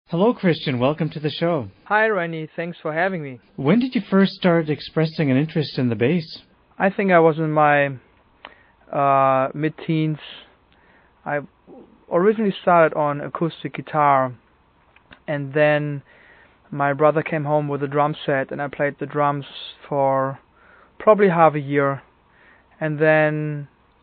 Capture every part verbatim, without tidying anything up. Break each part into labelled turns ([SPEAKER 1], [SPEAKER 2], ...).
[SPEAKER 1] Hello, Christian. Welcome to the show.
[SPEAKER 2] Hi, Rennie. Thanks for having me.
[SPEAKER 1] When did you first start expressing an interest in the bass?
[SPEAKER 2] I think I was in my uh, mid-teens. I originally started on acoustic guitar, and then my brother came home with a drum set, and I played the drums for probably half a year. And then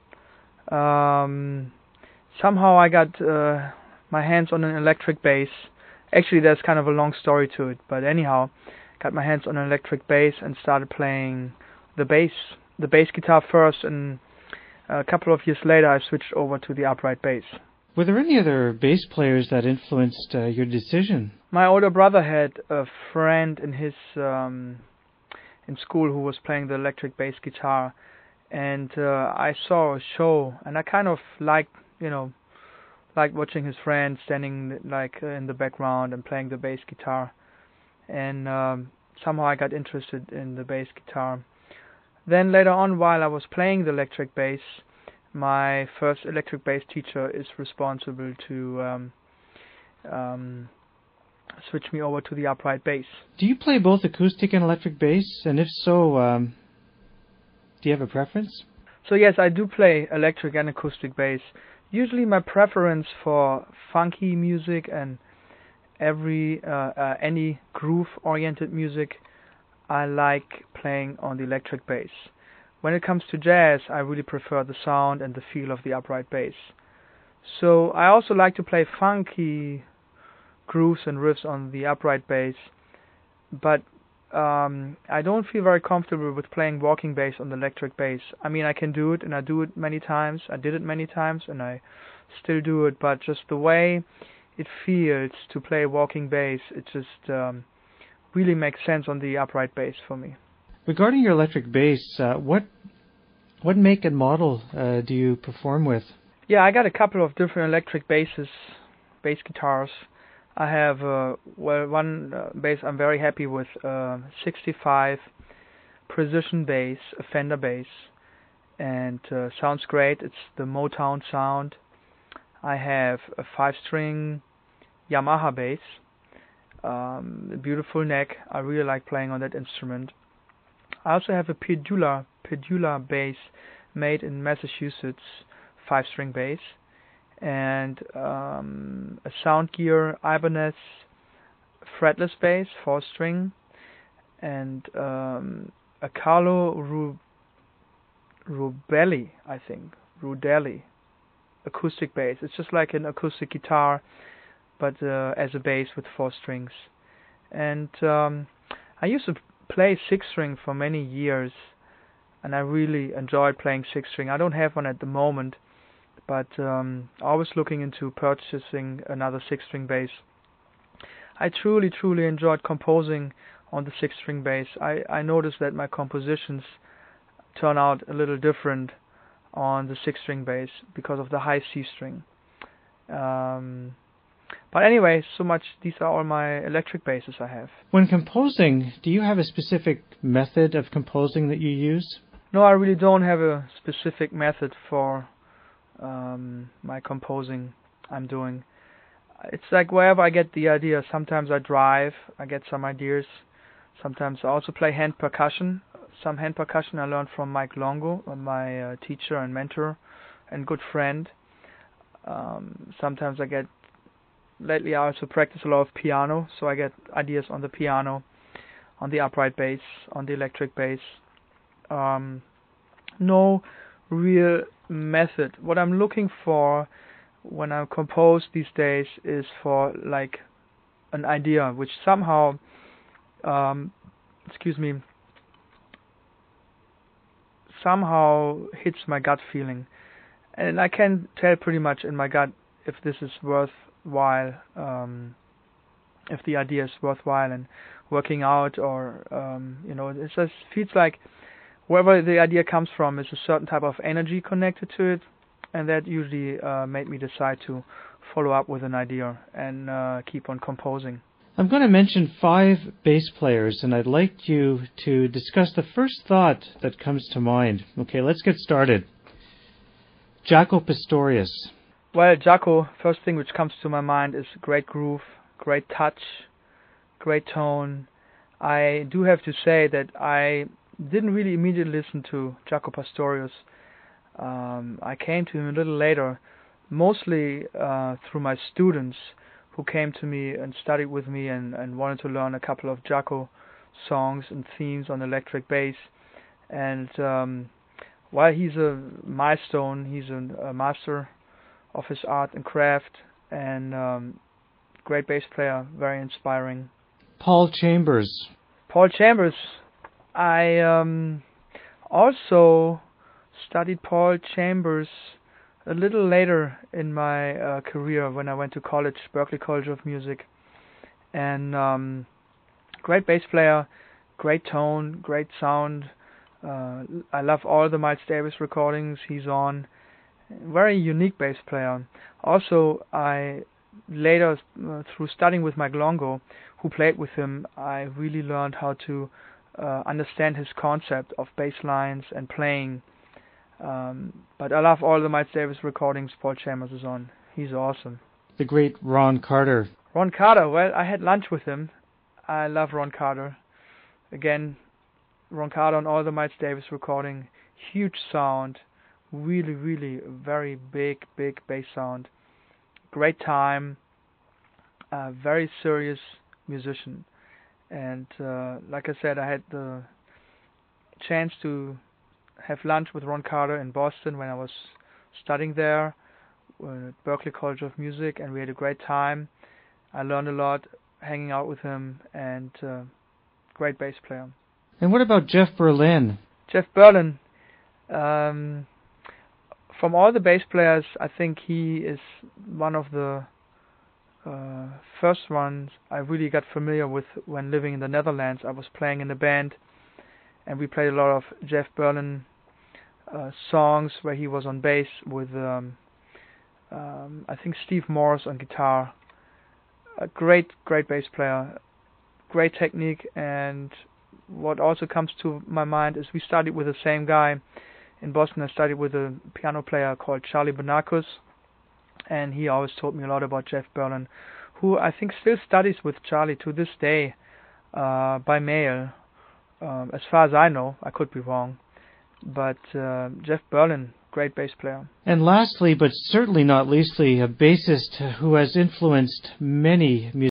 [SPEAKER 2] um, somehow I got uh, my hands on an electric bass. Actually, there's kind of a long story to it, but anyhow, got my hands on an electric bass and started playing the bass, the bass guitar first, and a couple of years later I switched over to the upright bass.
[SPEAKER 1] Were there any other bass players that influenced uh, your decision?
[SPEAKER 2] My older brother had a friend in his um, in school who was playing the electric bass guitar, and uh, I saw a show, and I kind of liked, you know, like watching his friend standing like uh, in the background and playing the bass guitar, and um, somehow I got interested in the bass guitar. Then later on, while I was playing the electric bass, my first electric bass teacher is responsible to um, um, switch me over to the upright bass.
[SPEAKER 1] Do you play both acoustic and electric bass? And if so, um, do you have a preference?
[SPEAKER 2] So yes, I do play electric and acoustic bass. Usually my preference for funky music and every uh, uh, any groove-oriented music, I like playing on the electric bass. When it comes to jazz, I really prefer the sound and the feel of the upright bass. So I also like to play funky grooves and riffs on the upright bass, but um, I don't feel very comfortable with playing walking bass on the electric bass. I mean, I can do it, and I do it many times. I did it many times, and I still do it, but just the way it feels to play walking bass, it just um, really makes sense on the upright bass for me.
[SPEAKER 1] Regarding your electric bass, uh, what what make and model uh, do you perform with?
[SPEAKER 2] Yeah, I got a couple of different electric basses, bass guitars. I have uh, well one uh, bass I'm very happy with, uh, sixty-five precision bass, a Fender bass, and uh, sounds great. It's the Motown sound. I have a five-string Yamaha bass, um, a beautiful neck. I really like playing on that instrument. I also have a Pedula Pedula bass made in Massachusetts, five-string bass, and um, a Soundgear Ibanez fretless bass, four-string, and um, a Carlo Ru- Rubelli, I think, Rudelli acoustic bass. It's just like an acoustic guitar, but uh, as a bass with four strings. And um, I used to play six-string for many years, and I really enjoyed playing six-string. I don't have one at the moment, but um, always looking into purchasing another six-string bass. I truly, truly enjoyed composing on the six-string bass. I, I noticed that my compositions turn out a little different on the six-string bass because of the high C string. Um, but anyway, so much. These are all my electric basses I have.
[SPEAKER 1] When composing, do you have a specific method of composing that you use?
[SPEAKER 2] No, I really don't have a specific method for um, my composing I'm doing. It's like wherever I get the idea. Sometimes I drive, I get some ideas. Sometimes I also play hand percussion. Some hand percussion I learned from Mike Longo, my uh, teacher and mentor and good friend. Um, sometimes I get, lately I also practice a lot of piano, so I get ideas on the piano, on the upright bass, on the electric bass. Um, no real method. What I'm looking for when I compose these days is for like an idea which somehow, um, excuse me, somehow hits my gut feeling, and I can tell pretty much in my gut if this is worthwhile, um, if the idea is worthwhile and working out, or um, you know, it just feels like wherever the idea comes from is a certain type of energy connected to it, and that usually uh, made me decide to follow up with an idea and uh, keep on composing.
[SPEAKER 1] I'm going to mention five bass players, and I'd like you to discuss the first thought that comes to mind. Okay, let's get started. Jaco Pastorius.
[SPEAKER 2] Well, Jaco, first thing which comes to my mind is great groove, great touch, great tone. I do have to say that I didn't really immediately listen to Jaco Pastorius. Um, I came to him a little later, mostly uh, through my students who came to me and studied with me and, and wanted to learn a couple of Jaco songs and themes on electric bass. And um, while he's a milestone, he's a, a master of his art and craft, and um, great bass player, very inspiring.
[SPEAKER 1] Paul Chambers.
[SPEAKER 2] Paul Chambers. I um, also studied Paul Chambers a little later in my uh, career when I went to college, Berklee College of Music. And um, great bass player, great tone, great sound. Uh, I love all the Miles Davis recordings he's on. Very unique bass player. Also, I later, uh, through studying with Mike Longo, who played with him, I really learned how to uh, understand his concept of bass lines and playing. Um, but I love all the Miles Davis recordings Paul Chambers is on. He's awesome.
[SPEAKER 1] The great Ron Carter.
[SPEAKER 2] Ron Carter, well, I had lunch with him. I love Ron Carter. Again, Ron Carter on all the Miles Davis recording. Huge sound. Really, really very big, big bass sound. Great time. A very serious musician. And uh, like I said, I had the chance to have lunch with Ron Carter in Boston when I was studying there at Berklee College of Music, and we had a great time. I learned a lot hanging out with him, and uh, great bass player.
[SPEAKER 1] And what about Jeff Berlin?
[SPEAKER 2] Jeff Berlin. Um, from all the bass players, I think he is one of the uh, first ones I really got familiar with when living in the Netherlands. I was playing in a band, and we played a lot of Jeff Berlin uh, songs where he was on bass with, um, um, I think, Steve Morris on guitar. A great, great bass player, great technique, and what also comes to my mind is we studied with the same guy in Boston. I studied with a piano player called Charlie Bonacus, and he always told me a lot about Jeff Berlin, who I think still studies with Charlie to this day uh, by mail. Um, as far as I know, I could be wrong, but uh, Jeff Berlin, great bass player.
[SPEAKER 1] And lastly, but certainly not leastly, a bassist who has influenced many musicians.